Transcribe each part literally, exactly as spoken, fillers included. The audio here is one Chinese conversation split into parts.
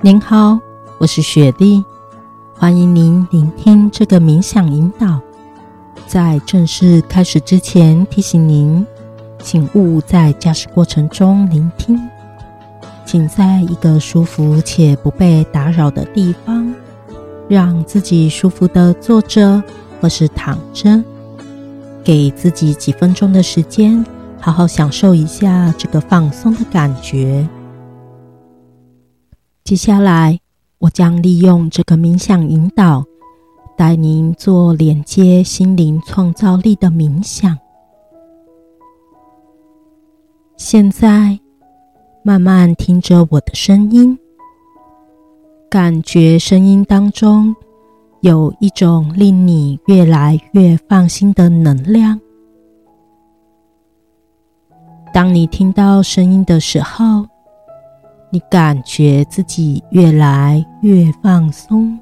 您好，我是雪莉，欢迎您聆听这个冥想引导。在正式开始之前，提醒您，请勿在驾驶过程中聆听，请在一个舒服且不被打扰的地方，让自己舒服地坐着或是躺着，给自己几分钟的时间，好好享受一下这个放松的感觉。接下来，我将利用这个冥想引导，带您做连接心灵创造力的冥想。现在，慢慢听着我的声音，感觉声音当中有一种令你越来越放心的能量。当你听到声音的时候，你感觉自己越来越放松，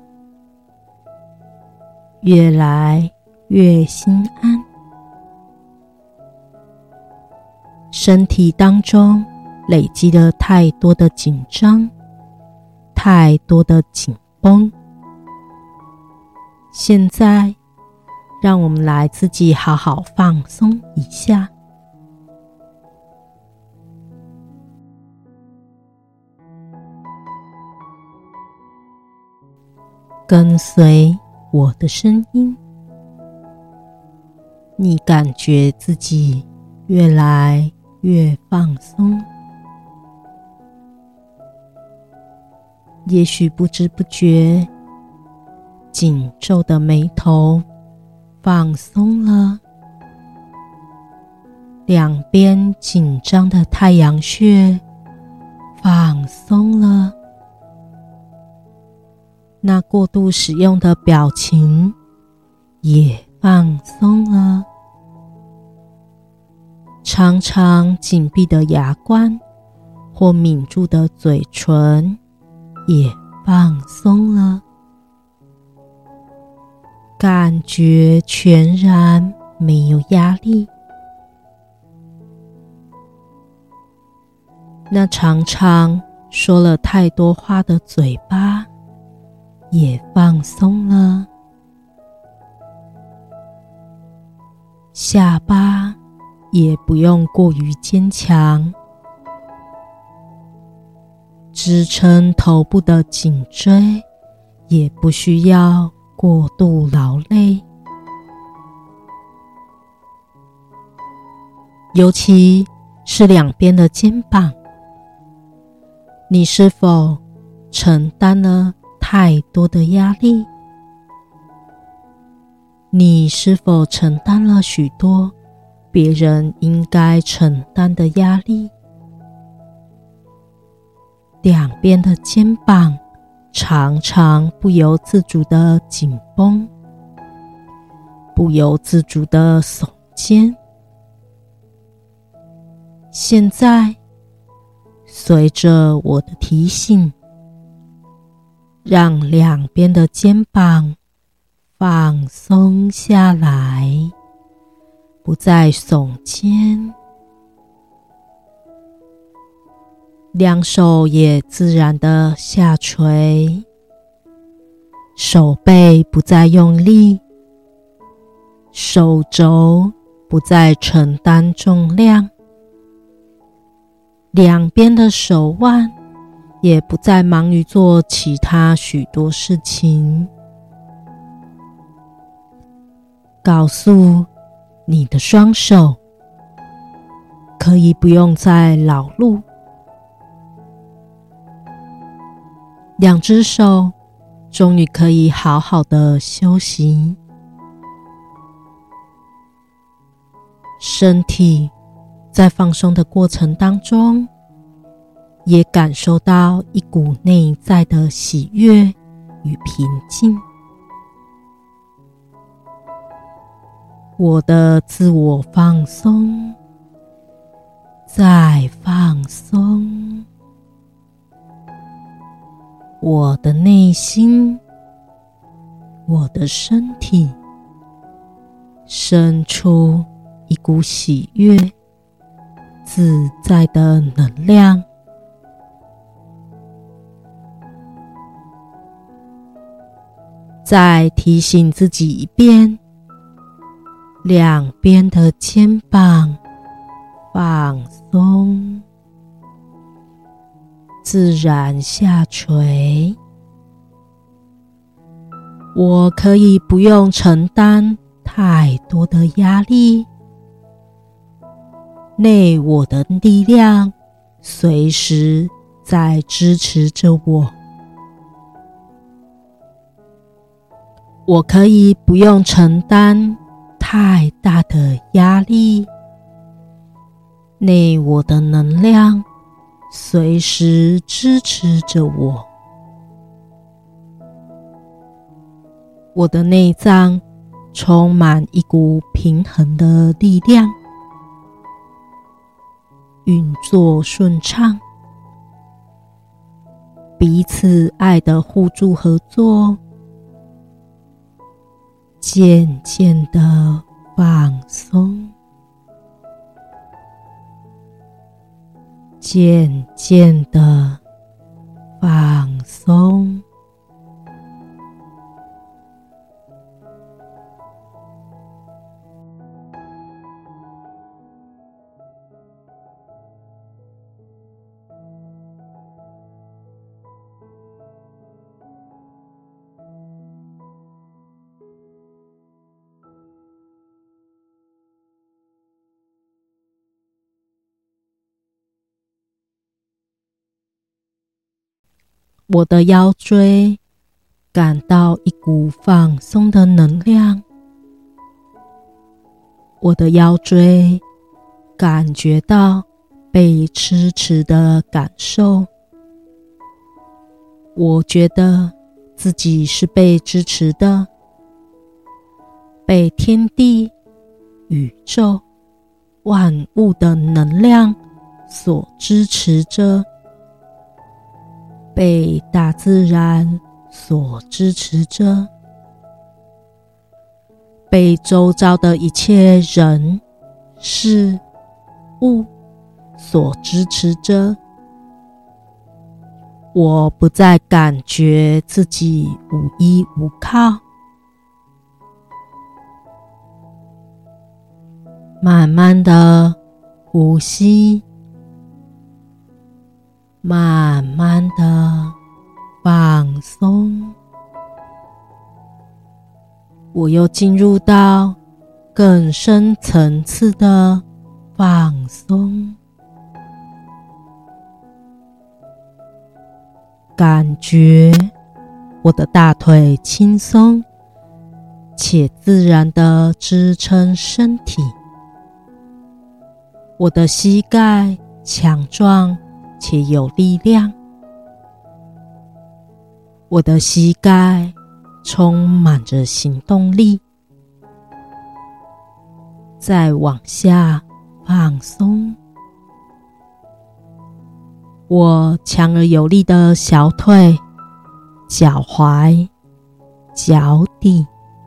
越来越心安。身体当中累积了太多的紧张，太多的紧绷。现在，让我们来自己好好放松一下。跟随我的声音，你感觉自己越来越放松。也许不知不觉，紧皱的眉头放松了，两边紧张的太阳穴放松了。那过度使用的表情也放松了，常常紧闭的牙关或抿住的嘴唇也放松了，感觉全然没有压力。那常常说了太多话的嘴巴也放松了，下巴也不用过于坚强，支撑头部的颈椎也不需要过度劳累。尤其是两边的肩膀，你是否承担了太多的压力？你是否承担了许多别人应该承担的压力？两边的肩膀常常不由自主的紧绷，不由自主的耸肩。现在，随着我的提醒，让两边的肩膀放松下来，不再耸肩，两手也自然地下垂，手背不再用力，手肘不再承担重量，两边的手腕也不再忙于做其他许多事情。告诉你的双手，可以不用再劳碌。两只手终于可以好好的休息。身体在放松的过程当中，也感受到一股内在的喜悦与平静。我的自我放松，再放松，我的内心，我的身体，生出一股喜悦、自在的能量。 再提醒自己一遍，两边的肩膀放松，自然下垂。我可以不用承担太多的压力，内我的力量随时在支持着我。我可以不用承担太大的压力，内我的能量随时支持着我。我的内脏充满一股平衡的力量，运作顺畅，彼此爱的互助合作，渐渐的放松，渐渐的放松。我的腰椎感到一股放松的能量，我的腰椎感觉到被支持的感受，我觉得自己是被支持的，被天地、宇宙、万物的能量所支持着，被大自然所支持着，被周遭的一切人、事、物所支持着。我不再感觉自己无依无靠，慢慢的呼吸，慢慢的放松。我又进入到更深层次的放松，感觉我的大腿轻松且自然地支撑身体，我的膝盖强壮且有力量，我的膝盖充满着行动力。再往下放松，我强而有力的小腿、脚踝、脚底，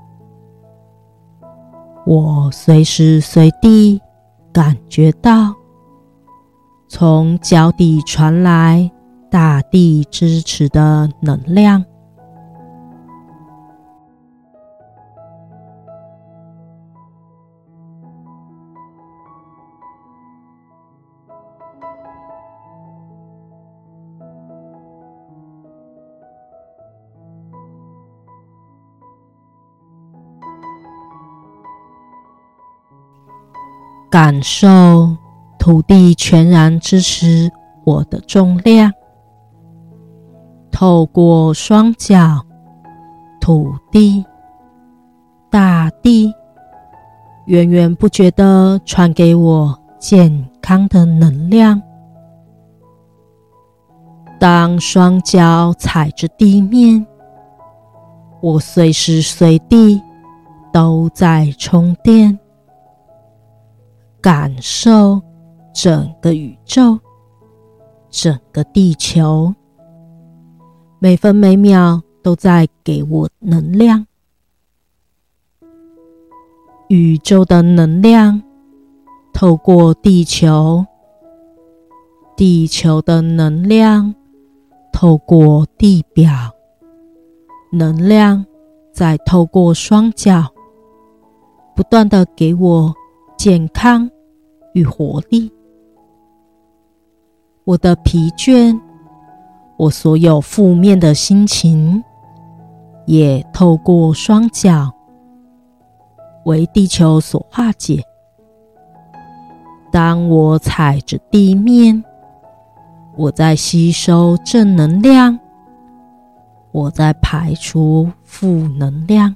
我随时随地感觉到从脚底传来大地支持的能量。感受土地全然支持我的重量，透过双脚，土地、大地源源不绝地传给我健康的能量。当双脚踩着地面，我随时随地都在充电，感受整个宇宙，整个地球，每分每秒都在给我能量。宇宙的能量透过地球，地球的能量透过地表，能量再透过双脚，不断地给我健康与活力。我的疲倦，我所有负面的心情，也透过双脚为地球所化解。当我踩着地面，我在吸收正能量，我在排除负能量。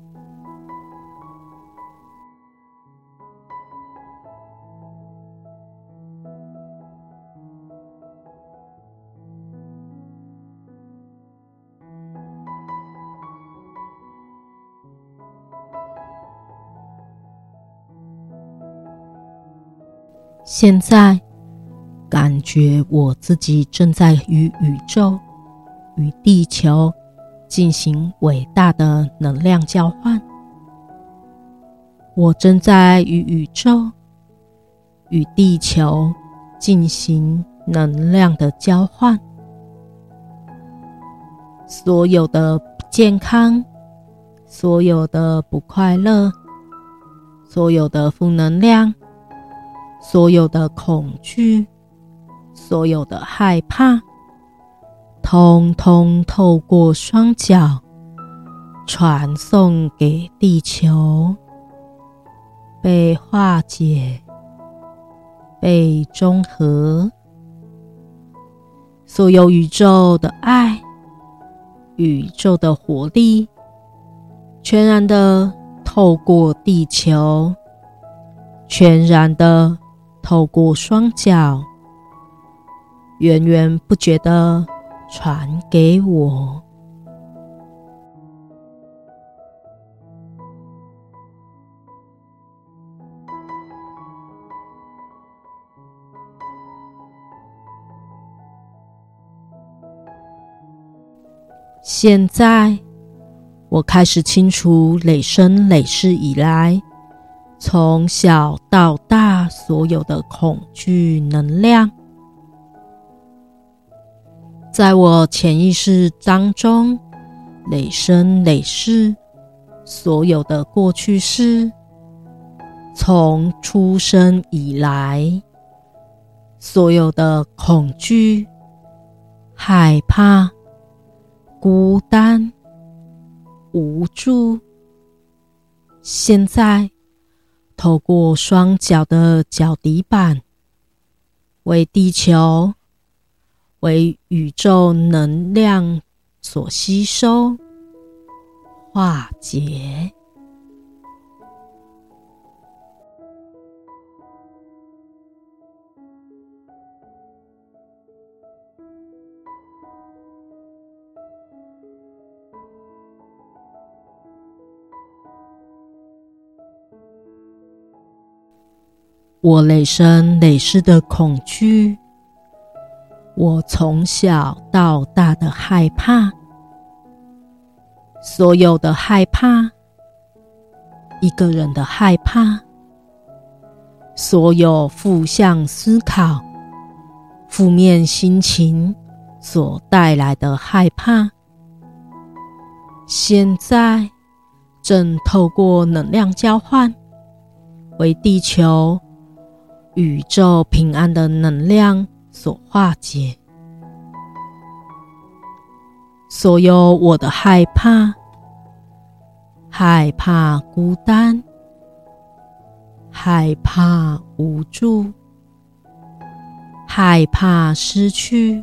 现在感觉我自己正在与宇宙、与地球进行伟大的能量交换。我正在与宇宙、与地球进行能量的交换。所有的不健康，所有的不快乐，所有的负能量，所有的恐惧，所有的害怕，通通透过双脚传送给地球，被化解，被中和。所有宇宙的爱，宇宙的活力，全然的透过地球，全然的透过双脚，源源不绝地传给我。现在，我开始清除累生累世以来从小到大所有的恐惧能量，在我潜意识当中累生累世所有的过去式，从出生以来所有的恐惧、害怕、孤单、无助，现在透过双脚的脚底板，为地球、为宇宙能量所吸收、化解。我累生累世的恐惧，我从小到大的害怕，所有的害怕，一个人的害怕，所有负向思考、负面心情所带来的害怕，现在正透过能量交换，为地球、宇宙平安的能量所化解。所有我的害怕，害怕孤单，害怕无助，害怕失去，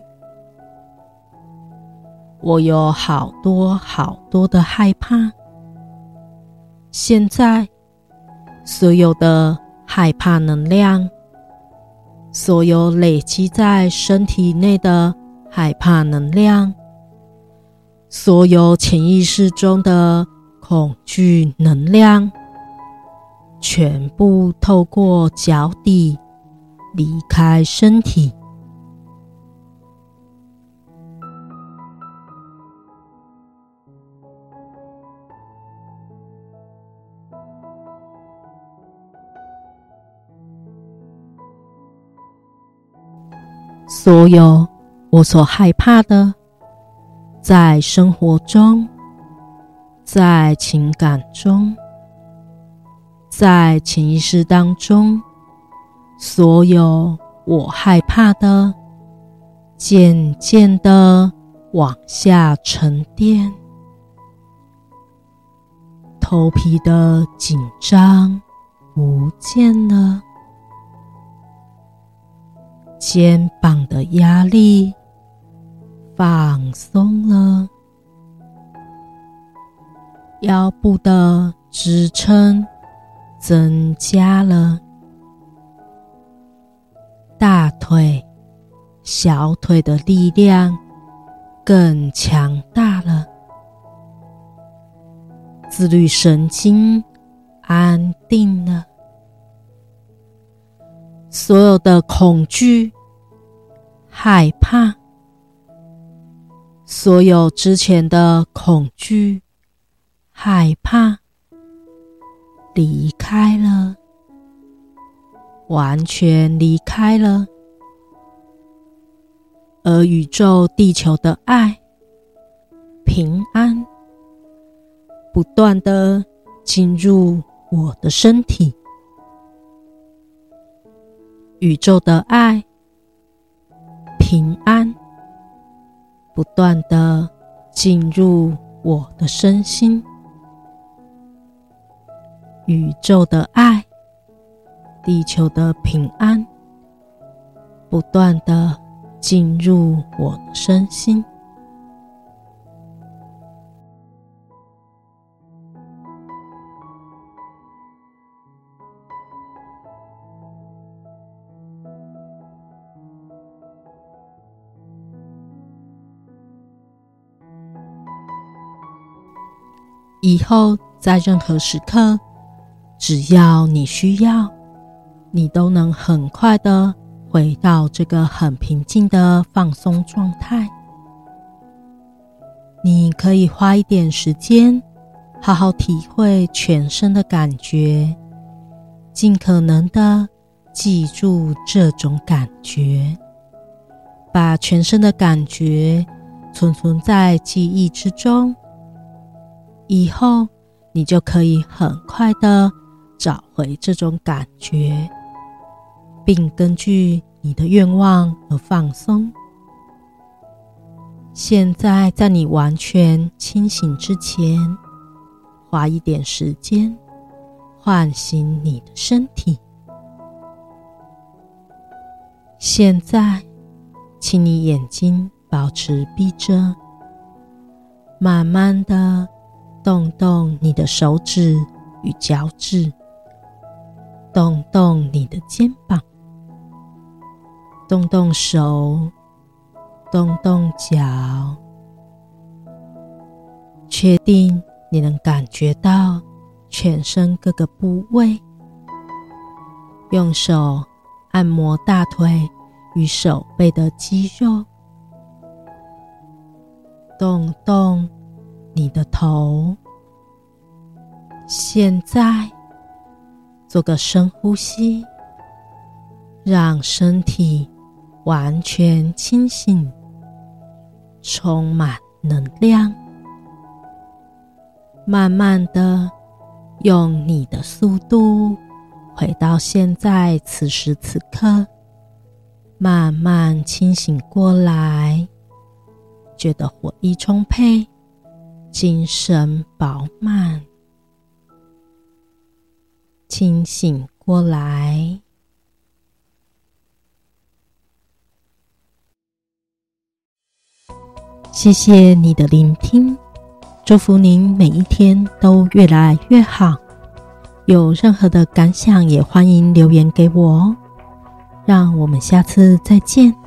我有好多好多的害怕。现在所有的害怕能量，所有累积在身体内的害怕能量，所有潜意识中的恐惧能量，全部透过脚底离开身体。所有我所害怕的，在生活中在情感中，在潜意识当中，所有我害怕的，渐渐的往下沉淀，头皮的紧张不见了，肩膀的压力放松了，腰部的支撑增加了，大腿、小腿的力量更强大了，自律神经安定了，所有的恐惧、害怕，所有之前的恐惧、害怕离开了，完全离开了，而宇宙地球的爱、平安不断地进入我的身体，宇宙的爱、平安不断地进入我的身心，宇宙的爱、地球的平安不断地进入我的身心。以后在任何时刻，只要你需要，你都能很快的回到这个很平静的放松状态。你可以花一点时间，好好体会全身的感觉，尽可能的记住这种感觉，把全身的感觉存存在记忆之中。以后你就可以很快的找回这种感觉，并根据你的愿望而放松。现在在你完全清醒之前，花一点时间唤醒你的身体。现在请你眼睛保持闭着，慢慢的动动你的手指与脚趾，动动你的肩膀，动动手，动动脚，确定你能感觉到全身各个部位，用手按摩大腿与手背的肌肉，动动你的头。现在做个深呼吸，让身体完全清醒，充满能量。慢慢的用你的速度回到现在此时此刻，慢慢清醒过来，觉得活力充沛，精神饱满。清醒过来。谢谢你的聆听，祝福您每一天都越来越好。有任何的感想也欢迎留言给我哦，让我们下次再见。